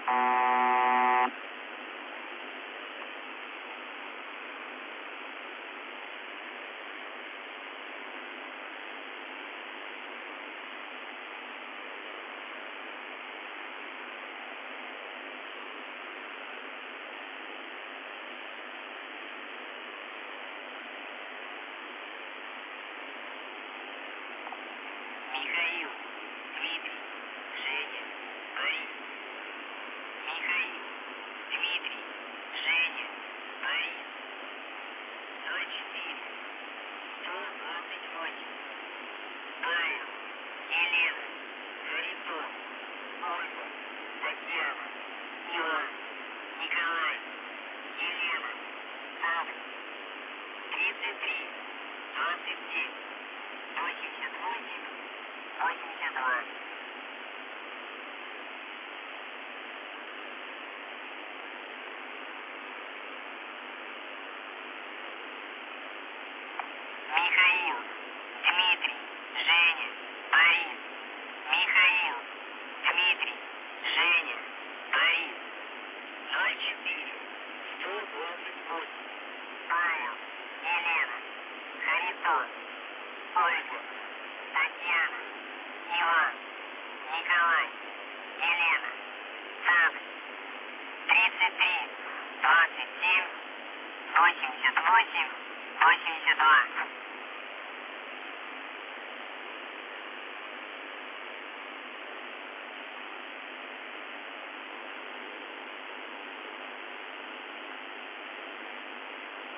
Михаил, Дмитрий, Женя, Борис. Михаил, Дмитрий, Женя, Борис. 04, 128. Павел, Елена, Харитон, Ольга, Татьяна, Иван, Николай, Елена, Павел. 33, 27, 88, 82. Михаил, Дмитрий, Женя, Борис. Михаил, Дмитрий, Женя, Борис. 04, 128. Павел, Елена, Харитон, Ольга, Татьяна, Иван, Николай, Елена, Павел. 33, 27, 88, 82.